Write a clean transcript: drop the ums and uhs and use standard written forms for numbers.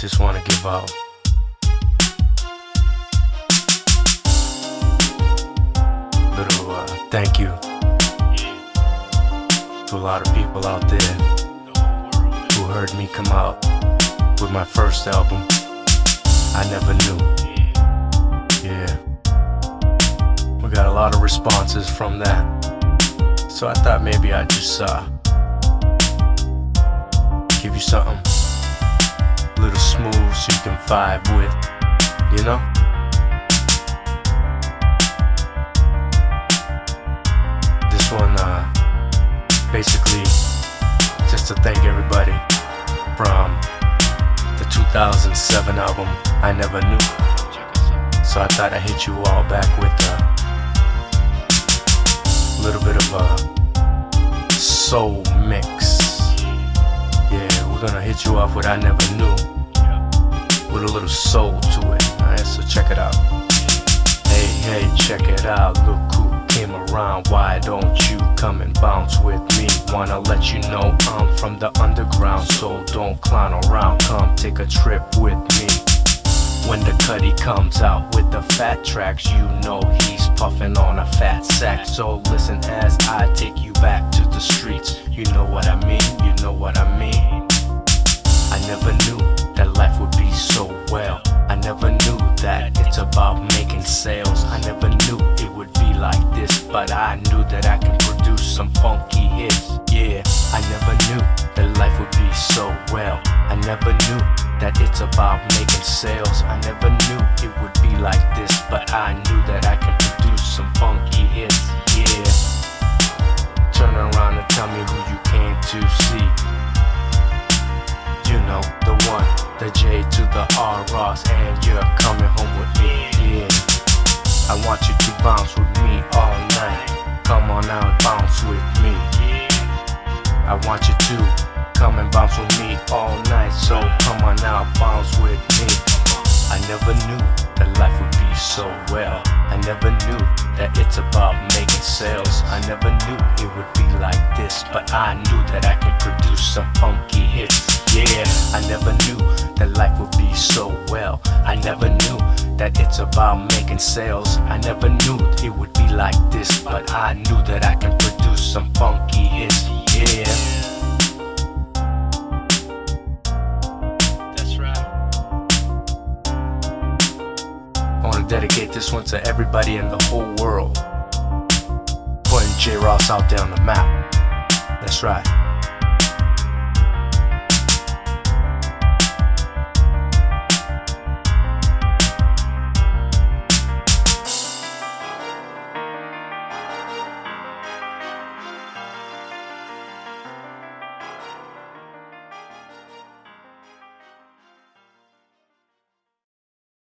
Just want to give out little thank you to a lot of people out there who heard me come out with my first album, I Never Knew. Yeah, we got a lot of responses from that, so I thought maybe I'd just give you something a little smooth so you can vibe with, you know? This one, basically, just to thank everybody from the 2007 album, I Never Knew. So I thought I'd hit you all back with a little bit of a soul mix. Yeah, we're gonna hit you off with I Never Knew, with a little soul to it. Alright, so check it out. Hey, check it out. Look who came around. Why don't you come and bounce with me? Wanna let you know I'm from the underground, so don't clown around. Come take a trip with me. When the Cuddy comes out with the fat tracks, you know he's puffing on a fat sack. So listen as I take you back to the streets. You know what I mean, you know what I mean. I never knew that life would be so well. I never knew that it's about making sales. I never knew it would be like this, but I knew that I can produce some funky hits. Yeah, I never knew that life would be so well. I never knew that it's about making sales. I never knew it would be like this, but I knew that I can produce some funky hits. Yeah, turn around and tell me who you came to see. You know, the one, the J to the R Ross, and you're coming home with me. Yeah, I want you to bounce with me all night. Come on now and bounce with me. I want you to come and bounce with me all night, so come on now, bounce with me. I never knew that life would be so well. I never knew that it's about making sales. I never knew it would be like this, but I knew that I can produce some funky hits. Yeah, I never knew that life would be so well. I never knew that it's about making sales. I never knew it would be like this, but I knew that I can produce some funky hits. Yeah. I want to dedicate this one to everybody in the whole world, putting J. Ross out there on the map. That's right.